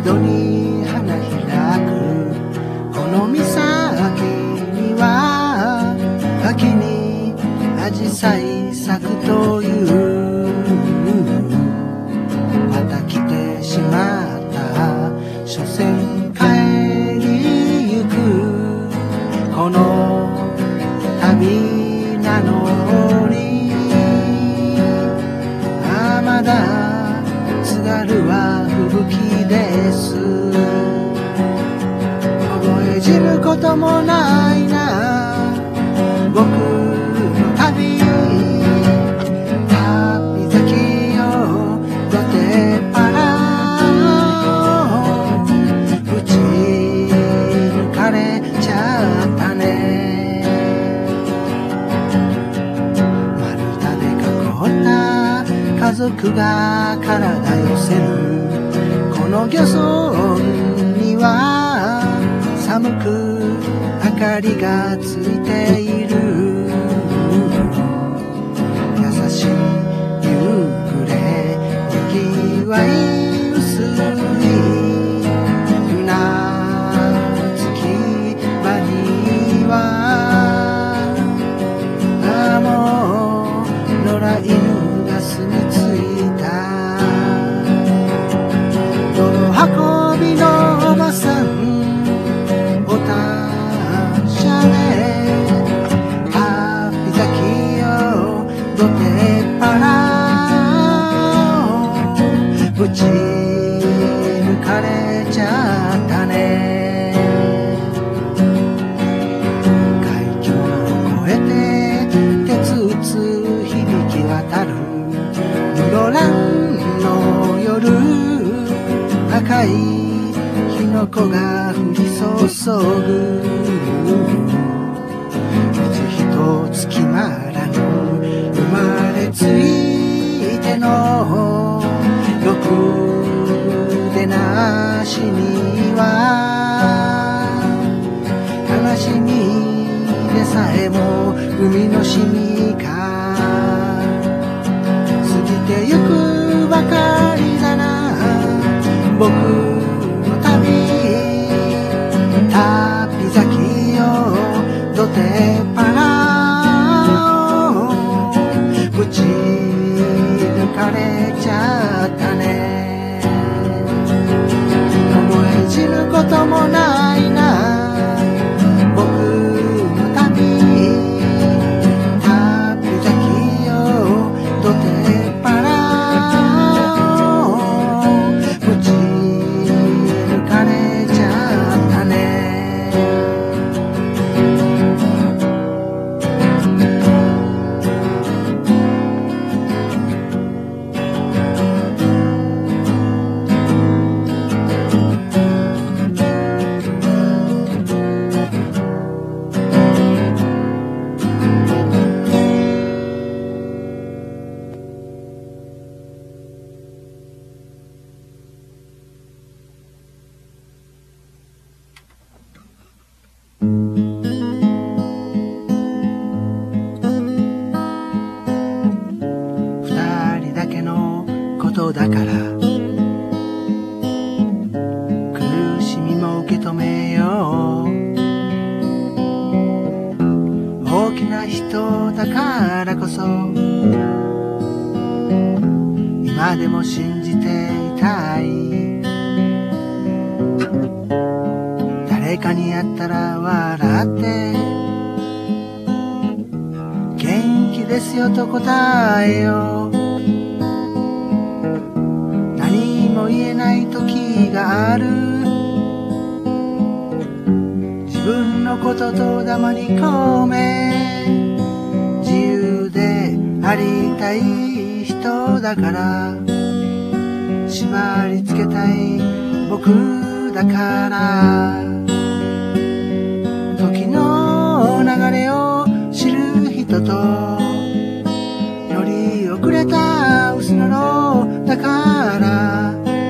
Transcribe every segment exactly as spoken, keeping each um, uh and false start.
度に花開くこの岬には秋にアジサイ咲くというまた来てしまった所詮帰りゆくこの旅なのにあまだ津軽は吹雪です覚え知ることもないな僕の旅旅先よどてっぱら打ち抜かれちゃったね丸太で囲った家族が体寄せるこの漁村には寒く明かりがついている優しい夕暮れにぎわい薄い船着き場にはあもう野良犬が住み着いた泥運びのおばさんおたしゃれ旅先よどてっぱらぶち抜かれちゃったね海峡を越えて鉄打つ響き渡る室蘭の夜赤い火の粉が降り注ぐ水一つ決まらぬ生まれついてのろくでなしには悲しみでさえも海のしみか過ぎてゆくばかりだな僕の旅旅先よどてっぱらぶち抜かれちゃったね覚え知ることもないな僕の旅旅先よどてっぱらぶち抜かれちゃったねだから苦しみも受け止めよう大きな人だからこそ今でも信じていたい誰かに会ったら笑って元気ですよと答えよう言えない時がある自分のことと黙り込め自由でありたい人だから縛り付けたい僕だから時の流れを知る人と乗り遅れた薄のろだから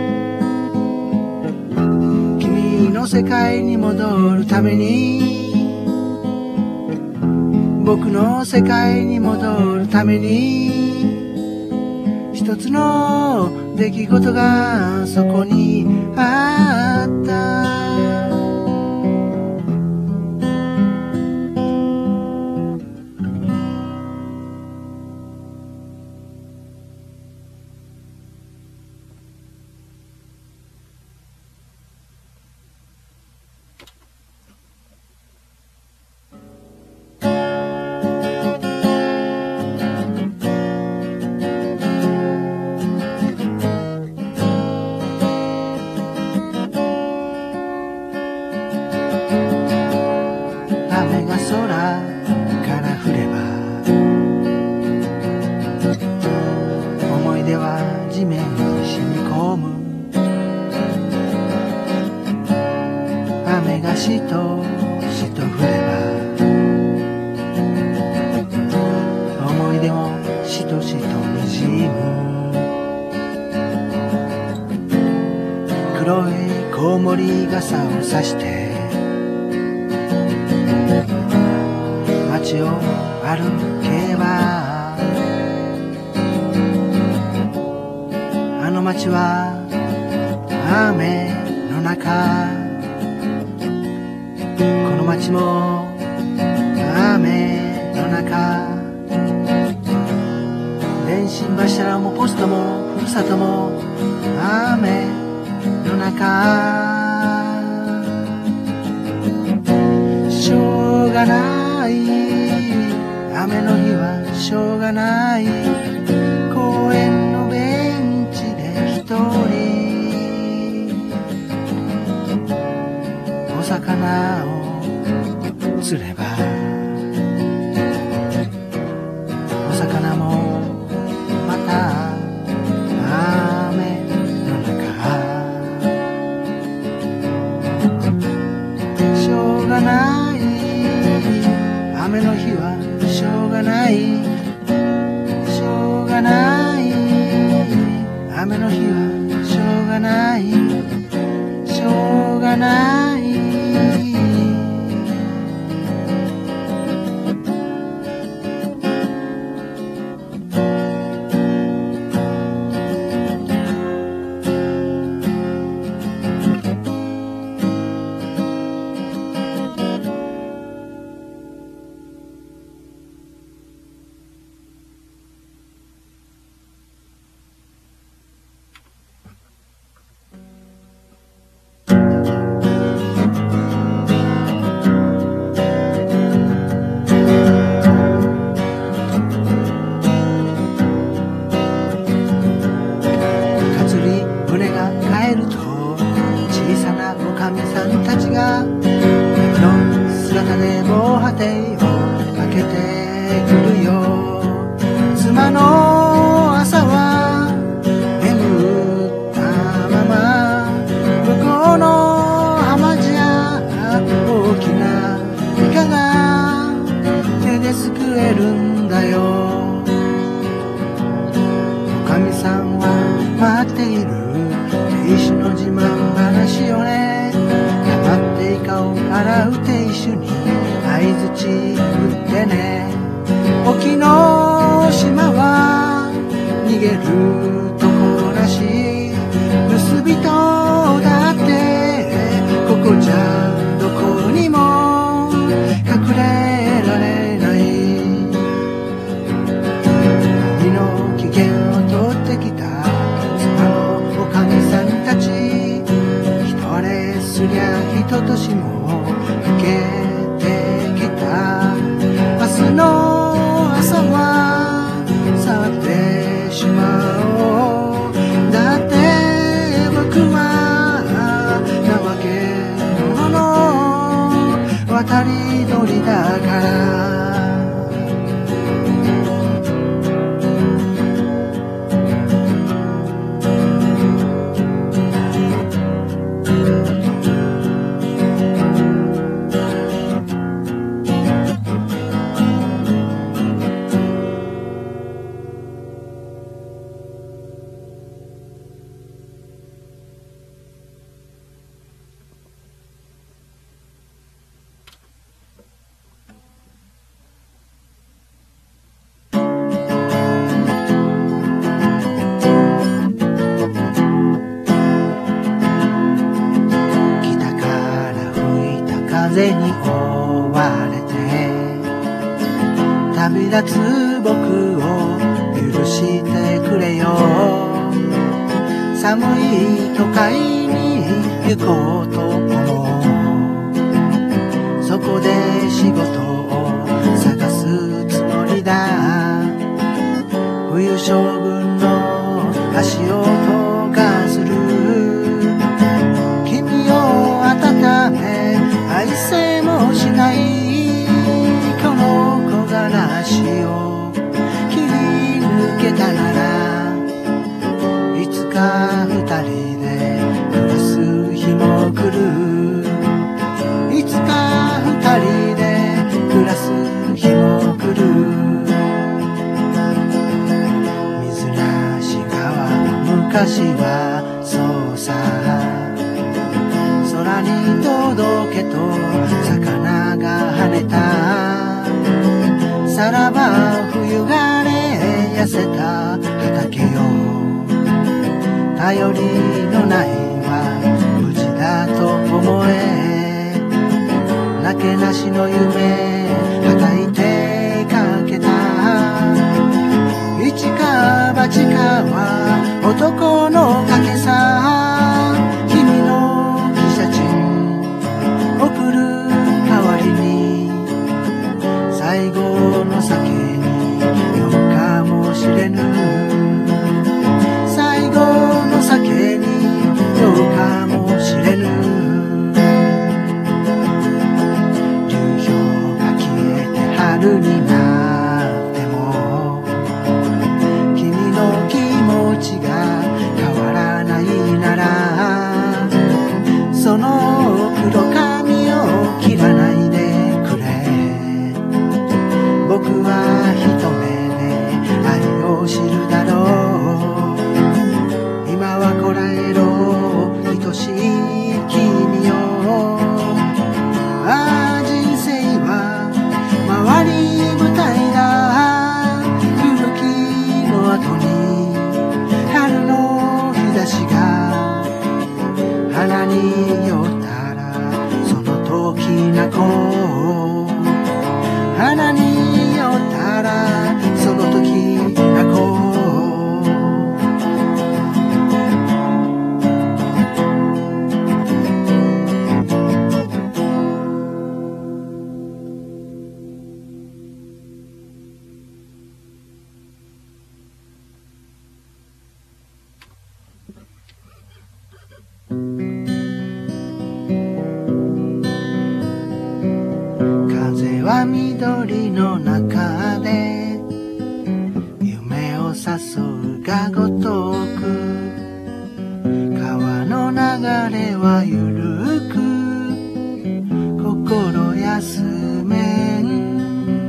の世界に戻るために僕の世界に戻るために一つの出来事がそこにあった。雨が空から降れば思い出は地面に染み込む。雨がしとしと降れば思い出もしとしとにじむ。黒いコウモリ傘をさして街を歩けばあの街は雨の中、この街も雨の中、電信柱もポストもふるさとも雨の中。しょうがない雨の日はしょうがない、公園のベンチで一人お魚を釣ればお魚もまた雨の中。しょうがない雨の日はしょうがない、しょうがない雨の日はしょうがない、しょうがない。おかみさんたちが闇の姿で防波堤をかけてくるよ。妻の朝は眠ったまま向こうの浜じゃ大きなイカが手ですくえるんだよ。おかみさんは待っている亭主の自慢話をね、黙ってイカを洗う亭主に相づち打ってね。沖の島は逃げるとこなし、盗人だってここじゃどこにも隠れられない。身の危険を取ってきた妻のおかみさんたち、人れすりゃ人としも老けてきた。明日の朝は去ってしまおう。だって僕は怠け者の渡り鳥だから。 風に追われて旅立つ僕を許してくれよ。寒い都会に行こうと思う。そこで仕事を探すつもりだ。冬将軍の足音がする。君を温め愛せもしないこの木枯らしを切り抜けたなら、いつか二人で暮らす日も来る。いつか二人で暮らす日も来る。水無川の昔はそうさ、空に届けと魚が跳ねた。さらば冬枯れ痩せた畑よ。頼りのないは無事だと思え。なけなしの夢はたいてかけた。一か八かは男の賭けさ。君の汽車賃送る代わりに最後の酒に酔うかもしれぬ。最後の酒に酔うかもしれぬ。流氷が消えて春になっても君の気持ちが変わらないなら、その黒髪を切らないでくれ。僕は一目で愛を知るだろう。今はこらえろ愛しい君よ。ああ人生は回り舞台だ。吹雪の後に春の日差しが花に酔ったらその時泣こう。花に酔ったらその時泣こう。風は緑の中で夢を誘うがごとく、川の流れはゆるく心休めん。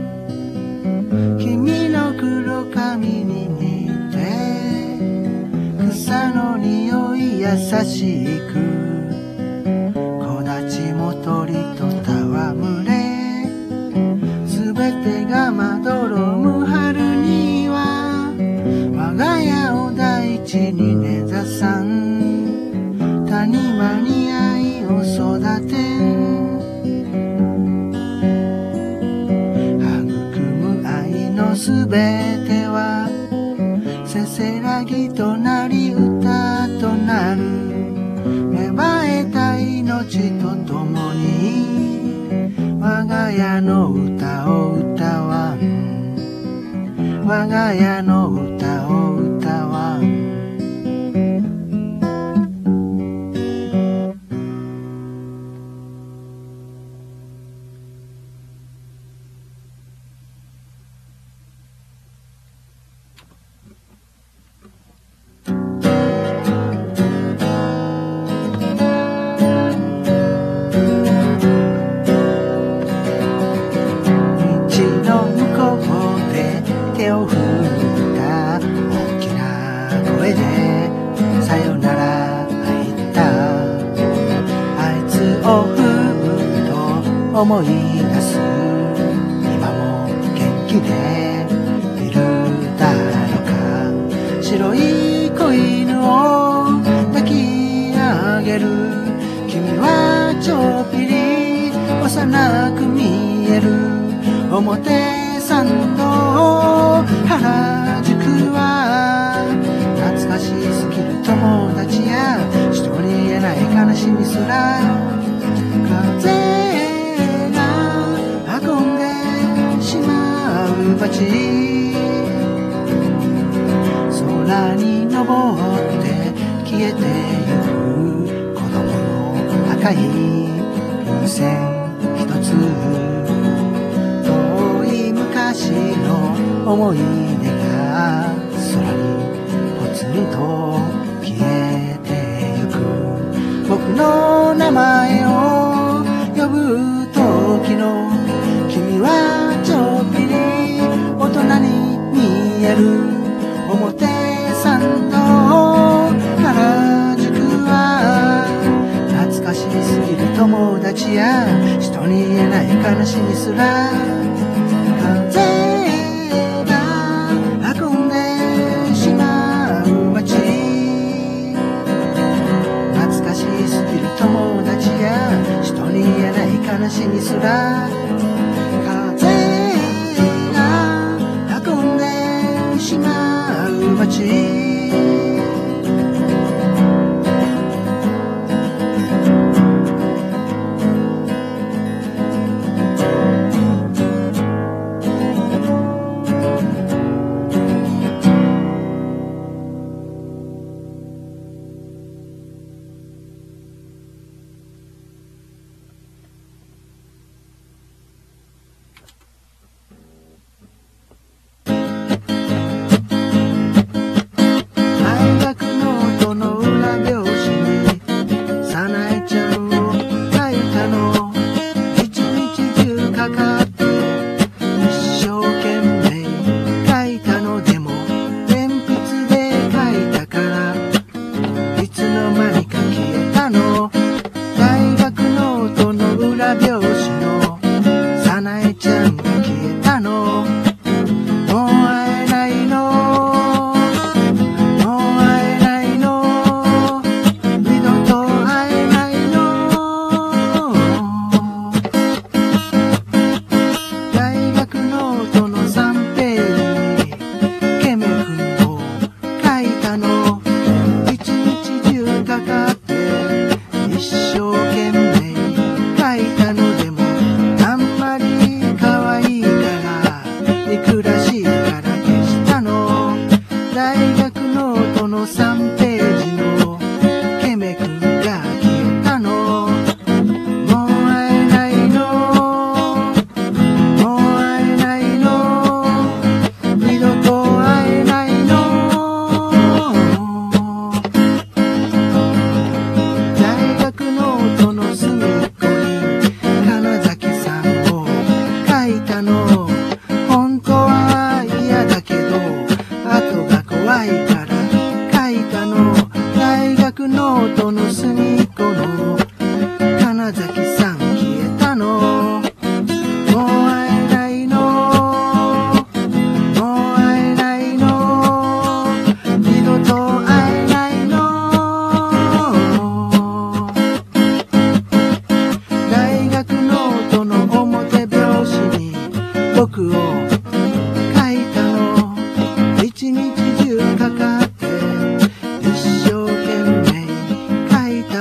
君の黒髪に似て草の匂い優しく、木立も鳥と戯れすべてがまどろむ春には我が家を大地に根ざさん。谷間に愛を育てん。育む愛のすべてはせせらぎとなり歌となる。芽生えた命とともに我が家の歌を歌わん。我が家の歌を歌わん。手を振った大きな声でさよなら言った。あいつをふと思い出す。今も元気でいるだろうか。白い子犬を抱き上げる君はちょっぴり幼なく見える表参道原宿は懐かしすぎる友達や人に言えない悲しみすら風が運んでしまう街空に登って消えてゆく子供の赤い風船一つ遠い昔の思い出が空にぽつりと消えてゆく僕の名前を呼ぶ時の君はちょっぴり大人に見える表参道原宿は懐かしすぎる友達や人に言えない悲しみすら風が運んでしまう街懐かしすぎる友達や人に言えない悲しみすら風が運んでしまう街一日中かかって一生懸命書いた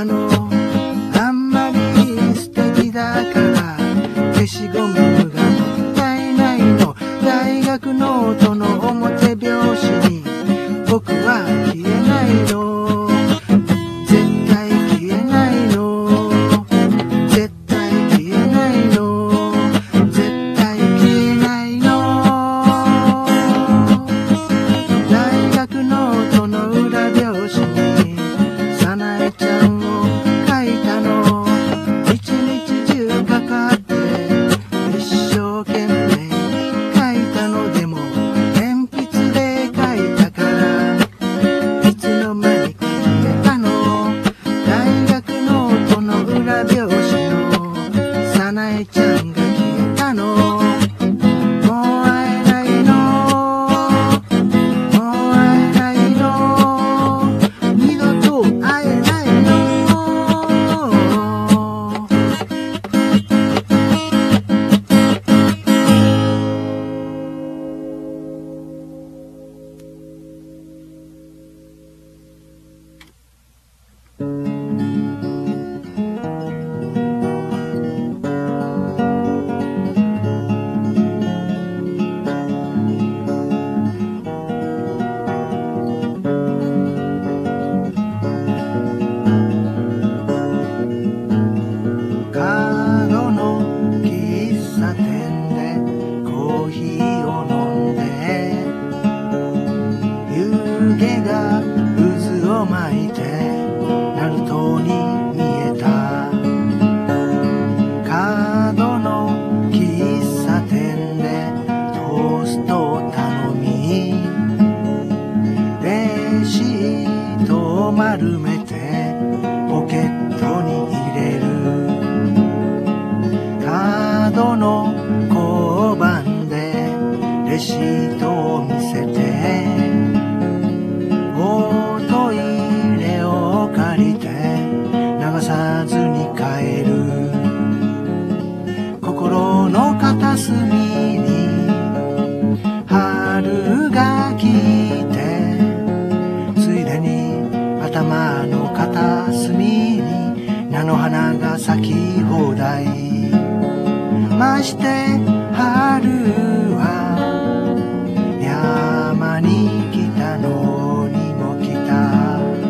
ドの交番でレシートを見せて、おトイレを借りて流さずに帰る。心の片隅に春が来て、ついでに頭の片隅に菜の花が咲き放題。まして春は山に来たのにも来た。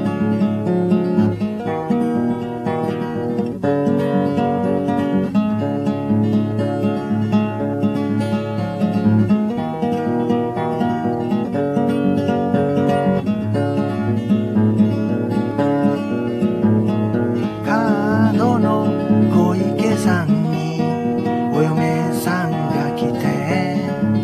角の小池さんにお嫁さんが来て、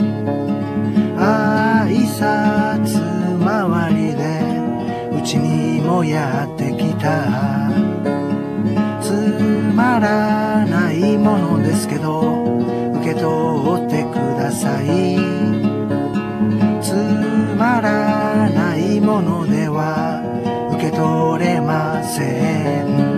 挨拶回りでうちにもやってきた。つまらないものですけど受け取ってください。つまらないものでは受け取れません。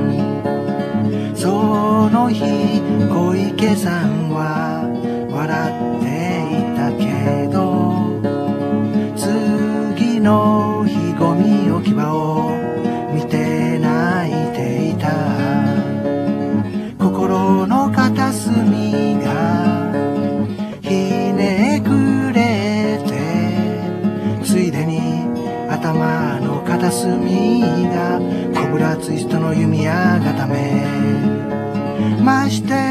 その日小池さんは笑っていたけど、次の日ゴミ置き場を見て泣いていた。心の片隅がひねくれて、ついでに頭の片隅がコブラツイストの弓矢固め。まして